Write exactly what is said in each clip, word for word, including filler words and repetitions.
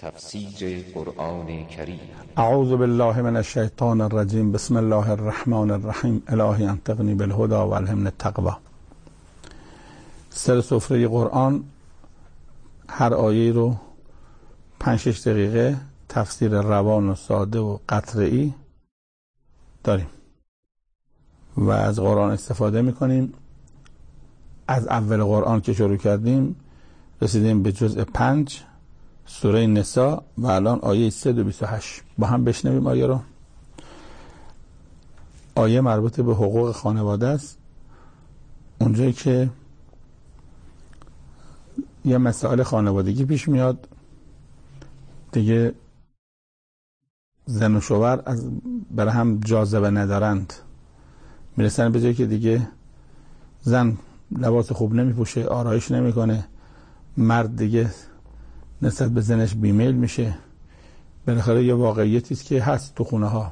تفسیر قرآن کریم. اعوذ بالله من الشیطان الرجیم. بسم الله الرحمن الرحیم. الهی انطقنی بالهدى و الهمنی التقوی. سر سفره قرآن هر آیه رو پنج شش دقیقه تفسیر روان و ساده و قطعی داریم و از قرآن استفاده میکنیم. از اول قرآن که شروع کردیم رسیدیم به جزء پنج سوره نساء و الان آیه صد و بیست و هشت. با هم بشنویم آیه رو. آیه مربوط به حقوق خانواده است، اونجایی که یه مسائل خانوادگی پیش میاد دیگه، زن و شوهر از برای هم جاذبه ندارند، میرسن به جایی که دیگه زن لباس خوب نمیپوشه، آرایش نمیکنه، مرد دیگه نسبت به زنش بیمیل میشه. بالاخره یه واقعیتی است که هست تو خونه ها،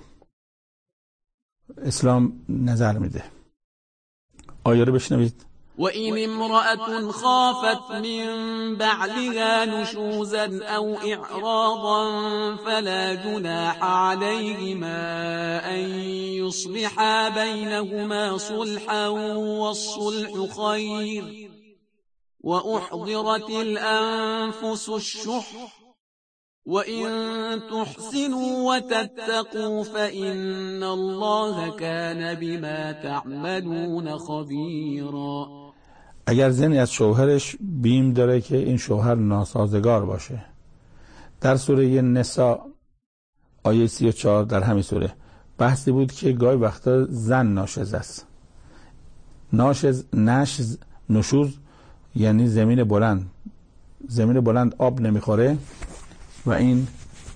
اسلام نظر میده. آیه رو بشنوید. وَإِنِ امْرَأَةٌ خَافَتْ مِنْ بَعْلِهَا نُشُوزًا أَوْ إِعْرَاضًا فَلَا جُنَاحَ عَلَيْهِمَا أَنْ يُصْلِحَا بَيْنَهُمَا صُلْحًا وَالصُّلْحُ خَيْرٌ وَأُحْضِرَتِ الْأَنْفُسُ الشُّحَّ وَإِنْ تُحْسِنُوا وَتَتَّقُوا فَإِنَّ اللَّهَ كَانَ بِمَا تَعْمَلُونَ خَبِيرًا. اگر زنی از شوهرش بیم داره که این شوهر ناسازگار باشه، در سوره نساء آیه سی و چهار در همین سوره بحثی بود که گاهی وقتا زن ناشز است. ناشز، نشز، نشوز یعنی زمین بلند. زمین بلند آب نمیخوره و این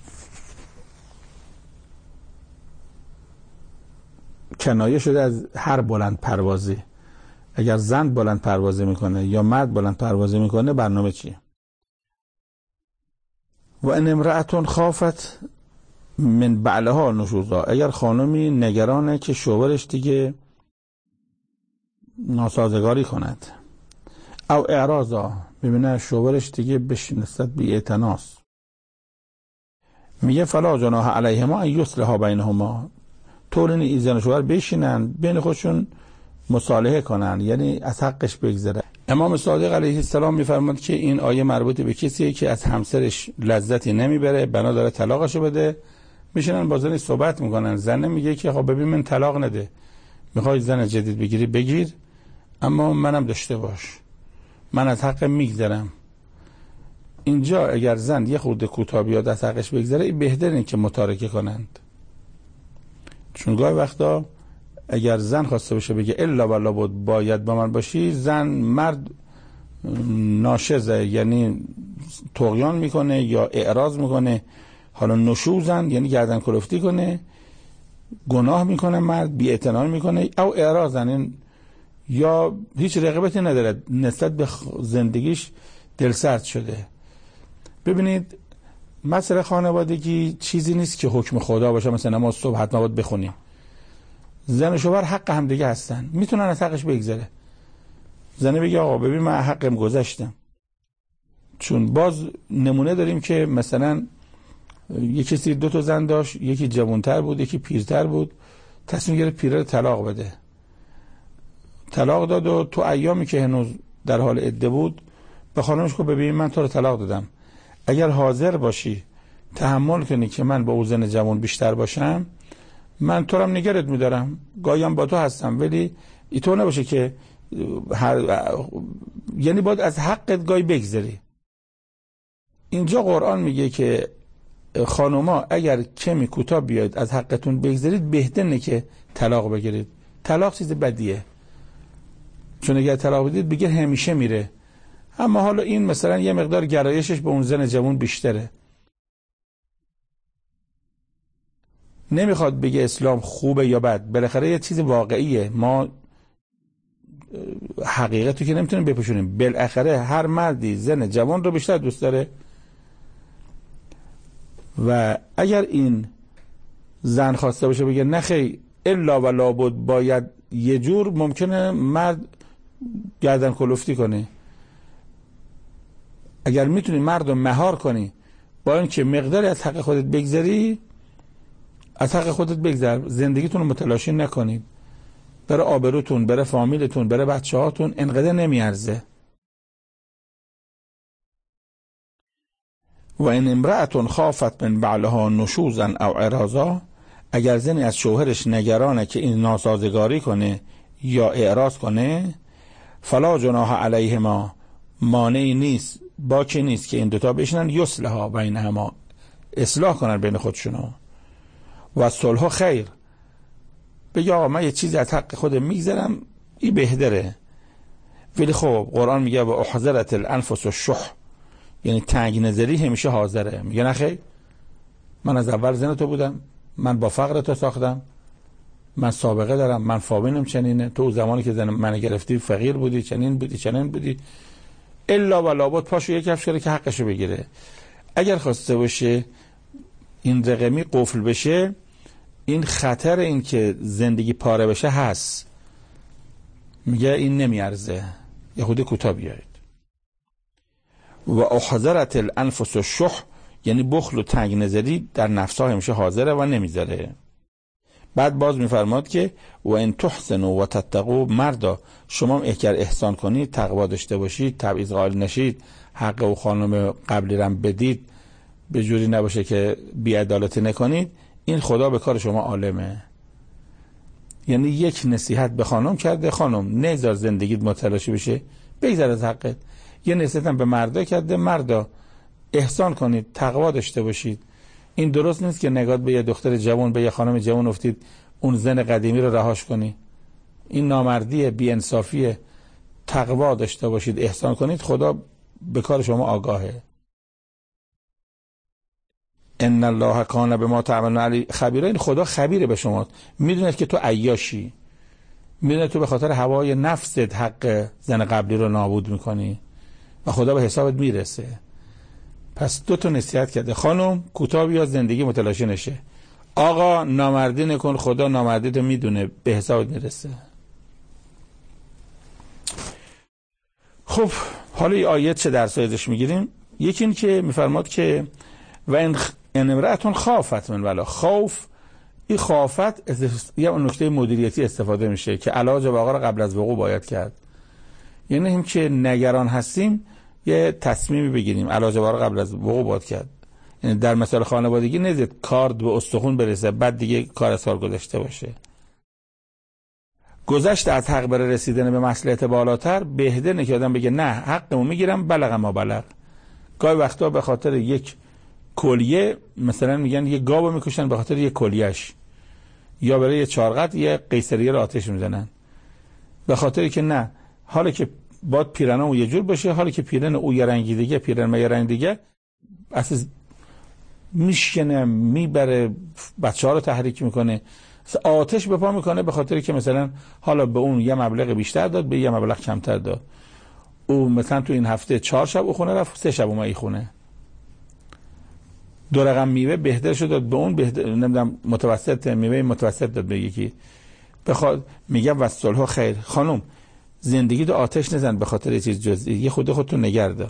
کنایه شده از هر بلند پروازی. اگر زن بلند پروازی میکنه یا مرد بلند پروازی میکنه برنامه چیه؟ و ان امرأة خافت من بعلها نشوزا، اگر خانمی نگرانه که شوهرش دیگه ناسازگاری کند، او اعراضا، ببینه شوهرش دیگه بهش نسبت بی اعتناست، میگه فلا جناح علیهما ان یصلحا بینهما، طور این زن و شوهر بشینن بین خودشون مصالحه کنن، یعنی از حقش بگذره. امام صادق علیه السلام میفرماد که این آیه مربوط به کسیه که از همسرش لذتی نمیبره، بنا داره طلاقشو بده، میشینن با زنش صحبت میکنن. زن میگه که خب ببین من طلاق نده، میخوای زن جدید بگیری بگیر، اما منم داشته باش، من از حق میگذرم. اینجا اگر زن یه خورده کوتاه بیاد از حقش بگذره، این بهتره که متارکه کنند. چون گاهی وقتا اگر زن خواسته باشه بگه الا والله بود باید با من باشی، زن مرد ناشزه، یعنی طغیان میکنه یا اعراض میکنه. حالا نشوزن یعنی گردن کلفتی کنه، گناه میکنه مرد، بی اعتنایی میکنه، او اعراضن یا هیچ رغبتی نداره، نسبت به زندگیش دلسرد شده. ببینید مسئله خانوادگی چیزی نیست که حکم خدا باشه، مثلا ما صبح حتما باید بخونیم. زن و شوهر حق هم دیگه هستن، میتونن از حقش بگذره. زنه بگه آقا ببین من حقم گذشتم. چون باز نمونه داریم که مثلا یک کسی دو تا زن داشت، یکی جوانتر بود یکی پیرتر بود، تصمیم گرفت پیره رو طلاق بده. طلاق داد و تو ایامی که هنوز در حال عده بود به خانمش گفت ببین من تو رو طلاق دادم، اگر حاضر باشی تحمل کنی که من با او زن جوان بیشتر باشم، من تو رو هم نگرت میدارم، گاهی با تو هستم، ولی اینطور نباشه که هر... یعنی باید از حقت گاهی بگذری. اینجا قرآن میگه که خانوما اگر کمی کوتاه بیاید از حقتون بگذارید، بهتره که طلاق بگیرید. طلاق چیز بدیه، چون اگر طلاق بدید بگیر همیشه میره. اما حالا این مثلا یه مقدار گرایشش به اون زن جوان بیشتره، نمیخواد بگه اسلام خوبه یا بد، بالاخره یه چیز واقعیه، ما حقیقتو که نمیتونیم بپوشونیم. بالاخره هر مردی زن جوان رو بیشتر دوست داره و اگر این زن خواسته باشه بگه نخی الا و لابد باید یه جور، ممکنه مرد گردن کلفتی کنه. اگر میتونی مرد رو مهار کنی با اینکه مقداری از حق خودت بگذری، از حق خودت بگذر، زندگیتون رو متلاشی نکنید. برای آبروتون، برای فامیلتون، برای بچه هاتون انقدر نمیارزه. و این امرأتون خافت من بعلها نشوزا او عراضا، اگر زنی از شوهرش نگرانه که این ناسازگاری کنه یا اعراض کنه، فلا جناح علیهما، مانعی نیست، باکی نیست که این دوتا بشنن یصلحا بینهما، اصلاح کنن بین خودشونو. و صلح خیر، بگه آقا من یه چیزی از حق خودم میگذرم، این بهتره. ولی خب قرآن میگه و احضرت الانفس الشح، یعنی تنگ نظری همیشه حاضره. میگه نخیر، من از اول زن تو بودم، من با فقر تو ساختم، من سابقه دارم، من فامیلم چنینه، تو زمانی که زن من گرفتی فقیر بودی، چنین بودی چنین بودی، الا و لابد پاشو یک کفش کنه که حقشو بگیره. اگر خواسته باشه این رقمی قفل بشه، این خطر این که زندگی پاره بشه هست. میگه این نمیارزه، یهودی کوتاه بیاید. و احضرت الانفس الشح، یعنی بخل و تنگ نظری در نفسها همیشه حاضره و نمیذاره. بعد باز میفرماد که و ان تحسنوا و تتقوا، مردا شما اگر احسان کنید، تقوا داشته باشید، تبعیض قائل نشید، حق و خانم قبلی رم بدید، به جوری نباشه که بی‌عدالتی نکنید، این خدا به کار شما عالمه. یعنی یک نصیحت به خانم کرده، خانم نذار زندگیت متلاشی بشه، بگذر از حقت. یه نصیحت هم به مردا کرده، مردا احسان کنید، تقوا داشته باشید. این درست نیست که نگات به یه دختر جوان، به یه خانم جوان افتید، اون زن قدیمی رو رهاش کنی. این نامردیه، بی انصافیه. تقوا داشته باشید، احسان کنید، خدا به کار شما آگاهه. ان الله کان بما تعملون علی خبیرا، این خدا خبیره به شما، میدونه که تو عیاشی، میدونه تو به خاطر هوای نفست حق زن قبلی رو نابود میکنی و خدا به حسابت میرسه. پس دو تا نصیحت کرده، خانم کوتاه بیا زندگی متلاشی نشه، آقا نامردی نکن، خدا نامردی تو میدونه به حسابت میرسه. خب حالا این آیت چه درس ازش میگیریم؟ یکی این که میفرماد که و این امرأتون خافت من ولا، خوف، این خافت یه نکته مدیریتی استفاده میشه که علاج واقع رو قبل از وقوع باید کرد. یعنی هم که نگران هستیم یه تصمیمی بگیریم، علاج واقع قبل از وقوع باید کرد. یعنی در مثال خانوادگی نزد کارد به استخون برسه بعد دیگه کار از کار گذشته باشه. گذشته از حق برای رسیدن به مصلحت بالاتر بهتر نه که آدم بگه نه حقمو میگیرم بلغ ما بلغ. گاهی وقتا به خاطر یک کلیه، مثلا میگن یه گاو میکشن به خاطر یک کلیهش، یا برای یه چارقد یه قیصریه رو آتش میزنن، به خاطری که نه حالا که باید پیرنه او یه جور باشه، حالا که پیرن او یه رنگی دیگه، پیرن ما یه رنگ دیگه، اصلا میشکنه، میبره بچه ها رو تحریک میکنه، آتش به پا میکنه به خاطری که مثلا حالا به اون یه مبلغ بیشتر داد، به یه مبلغ کمتر داد. او مثلا تو این هفته چهار شب او خونه رفت، سه شب اومد خونه. دو رقم میوه بهتر شد داد به اون، بهتر نمیدونم متوسط میوه متوسط داد به یکی. بخواد میگه وصلها خیر، خانم زندگی تو آتش نزن به خاطر یه چیز جزئی، یه خود خودتون نگه دار.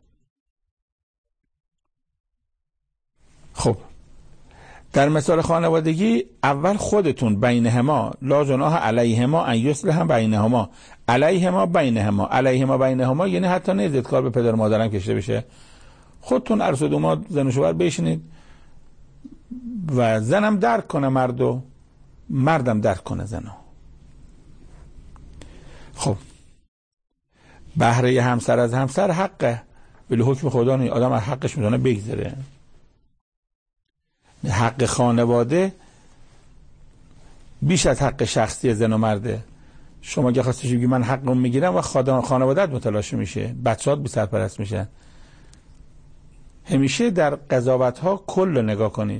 خب در مثال خانوادگی اول خودتون بینهما لا جناح علیهما ان یصلح بینهما، علیهما بینهما، علیهما بینهما یعنی حتی نزد کار به پدر مادرم کشته بشه، خودتون عروس و داماد زن و شوهر بشینید و زنم درک کنه مردو، مردم درک کنه زنو. خب بهره همسر از همسر حقه، ولی حکم خدا نیست، آدم از حقش میتونه بگذره. حق خانواده بیش از حق شخصی زن و مرده. شما اگه خواستش بگی من حقم میگیرم و خانواده‌ات متلاشی میشه، بچه‌هات بی سرپرست میشن. همیشه در قضاوت‌ها کل نگاه کنید.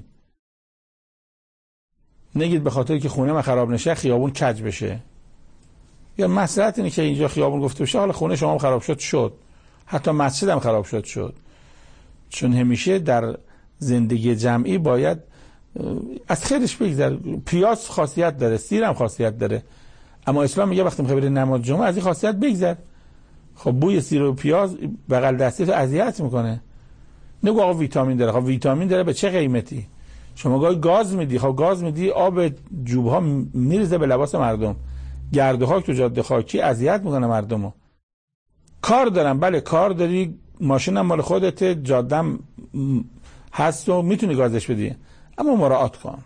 نگید به خاطر که خونه من خراب نشه خیابون کج بشه. یا مصلحت اینه که اینجا خیابون گفته بشه، حالا خونه شما خراب شد شد، حتی مسجد هم خراب شد شد. چون همیشه در زندگی جمعی باید از خیرش بگذر. پیاز خاصیت داره، سیر هم خاصیت داره، اما اسلام میگه وقتی میخوای بری نماز جمعه از این خاصیت بگذر. خب بوی سیر و پیاز بغل دستی تو اذیت میکنه، نگو آقا ویتامین داره. خب ویتامین داره به چه قیمتی؟ شما گاهی گاز میدی، خب گاز میدی آب جوب ها میریزه به لباس مردم، گرد و خاک تو جاده خاکی اذیت میکنه مردمو. کار دارم، بله کار داری، ماشینم مال خودت، جادم هست و میتونی گازش بدی، اما مراعات کن.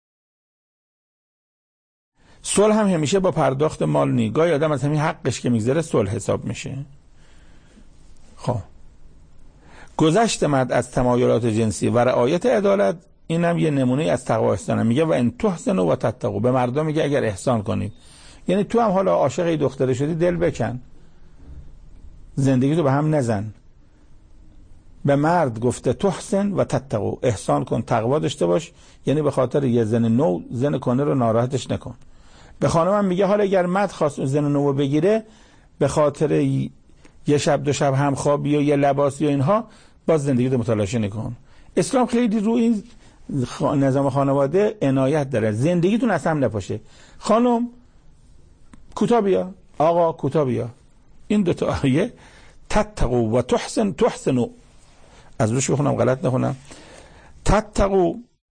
صلح هم همیشه با پرداخت مال نی، گاهی آدم از همین حقش که میگذره صلح حساب میشه. خب گذشت مرد از تمایلات جنسی و رعایت عدالت، اینم یه نمونه از تقوا احسانه. میگه و ان تحسنوا و تتقوا، به مردم میگه اگر احسان کنید، یعنی تو هم حالا عاشق ای دختره شدی دل بکن، زندگی تو به هم نزن. به مرد گفته تحسن و تتقوا، احسان کن، تقوا داشته باش، یعنی به خاطر یه زن نو زن کنه رو ناراحتش نکن. به خانمم میگه حالا اگر مرد خواست زن نو بگیره، به خاطر یه شب دو شب همخوابی و یه لباسی و اینها باز زندگی تو متلاشی نکن. اسلام خیلی رو این نظام خانواده عنایت داره، زندگیتون اصلا نپاشه. خانم کوتا بیا، آقا کوتا بیا. این دو تا آیه تتقوا و تحسن، تحسنوا از روش بخونم غلط نخونم، تتقوا،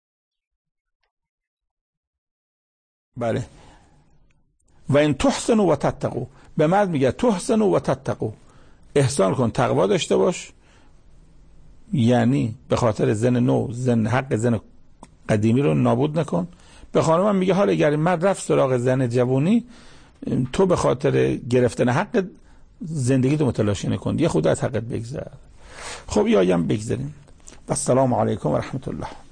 بله، و این تحسنوا و تتقوا، به مرد میگه تحسنوا و تتقوا، احسان کن، تقوا داشته باش، یعنی به خاطر زن نو زن حق زن قدیمی رو نابود نکن. به خانمم میگه حالا اگر مرد رفت سراغ زن جوونی، تو به خاطر گرفتن حق زندگی تو متلاشی نکن، یه خود از حقت بگذر. خب یا یم بگذاریم. و السلام علیکم و رحمت الله.